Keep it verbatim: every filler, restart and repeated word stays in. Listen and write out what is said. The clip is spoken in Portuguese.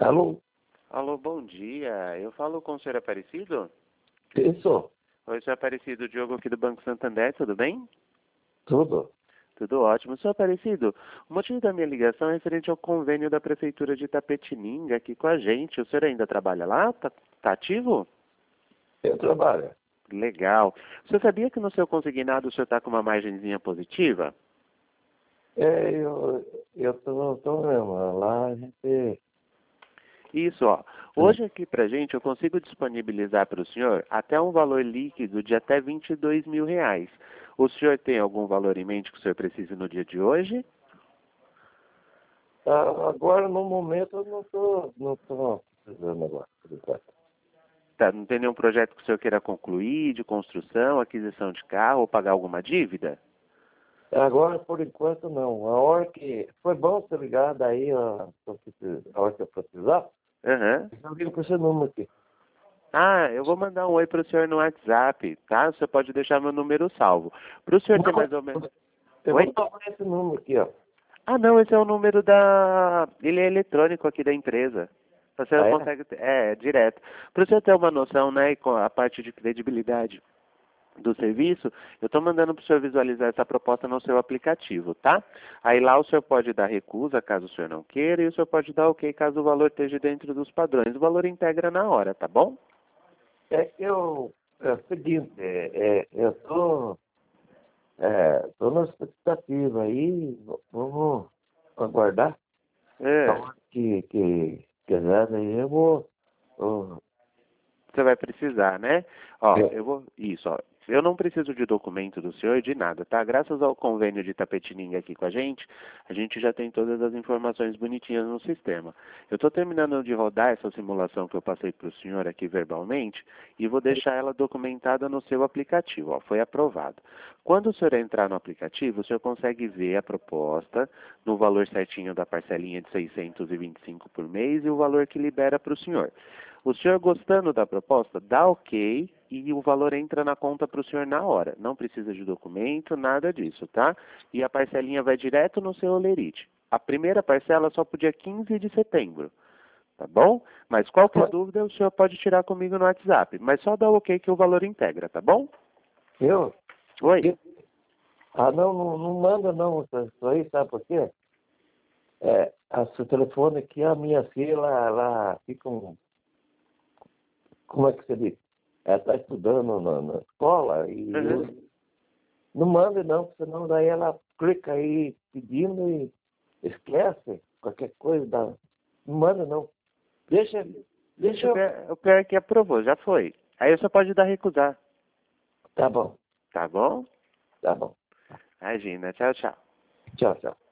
Alô? Alô, bom dia. Eu falo com o senhor Aparecido? Isso? Oi, senhor Aparecido, Diogo aqui do Banco Santander, tudo bem? Tudo? Tudo ótimo. Senhor Aparecido, o motivo da minha ligação é referente ao convênio da Prefeitura de Itapetininga aqui com a gente. O senhor ainda trabalha lá? Tá, tá ativo? Eu trabalho. Legal. O senhor sabia que no seu consignado o senhor está com uma margenzinha positiva? É, eu, eu tô, tô mesmo. Lá a gente... Isso, ó. Hoje aqui pra gente eu consigo disponibilizar para o senhor até um valor líquido de até vinte e dois mil reais. O senhor tem algum valor em mente que o senhor precise no dia de hoje? Ah, agora, no momento, eu não tô, não tô precisando agora. por enquanto. Tá, não tem nenhum projeto que o senhor queira concluir, de construção, aquisição de carro ou pagar alguma dívida? Agora, por enquanto, não. A hora que... Foi bom ter ligado aí, ó, a hora que eu precisar. Aham. Eu ligo para esse número aqui. Ah, eu vou mandar um oi para o senhor no WhatsApp, tá? O senhor pode deixar meu número salvo. Para o senhor ter mais ou menos... Eu Oi? vou tomar esse número aqui, ó. Ah, não, esse é o número da... Ele é eletrônico aqui da empresa. Você Ah, é? consegue... ter- É, é direto. Para você ter uma noção, né, e com a parte de credibilidade do serviço, eu estou mandando para o senhor visualizar essa proposta no seu aplicativo, tá? Aí lá o senhor pode dar recusa caso o senhor não queira e o senhor pode dar ok caso o valor esteja dentro dos padrões. O valor integra na hora, tá bom? É que eu... É o seguinte, é, é, eu tô... É, tô na expectativa aí, v- vamos aguardar. A É, hora que, que quiser, aí eu vou... vou- você vai precisar, né? Ó, é, eu vou... Isso, ó. Eu não preciso de documento do senhor de nada, tá? Graças ao convênio de Itapetininga aqui com a gente, a gente já tem todas as informações bonitinhas no sistema. Eu estou terminando de rodar essa simulação que eu passei para o senhor aqui verbalmente e vou deixar ela documentada no seu aplicativo, ó. Foi aprovado. Quando o senhor entrar no aplicativo, o senhor consegue ver a proposta no valor certinho da parcelinha de seiscentos e vinte e cinco por mês e o valor que libera para o senhor. O senhor gostando da proposta, dá ok e o valor entra na conta para o senhor na hora. Não precisa de documento, nada disso, tá? E a parcelinha vai direto no seu Olerite. A primeira parcela só para o dia quinze de setembro, tá bom? Mas qualquer mas dúvida o senhor pode tirar comigo no WhatsApp. Mas só dá ok que o valor integra, tá bom? eu... Oi? eu- Ah, não, não, não manda não isso aí, sabe por quê? É, a seu telefone aqui, a minha filha, ela, ela fica um... Como é que você diz? Ela está estudando na, na escola e Uhum. eu... Não manda não, senão daí ela clica aí pedindo e esquece qualquer coisa. Da... Não manda não. Deixa, deixa O eu... pior, o pior é que aprovou, já foi. Aí você pode dar recusar, Tá bom, tá bom? tá bom. Imagina, tchau, tchau. Tchau, tchau.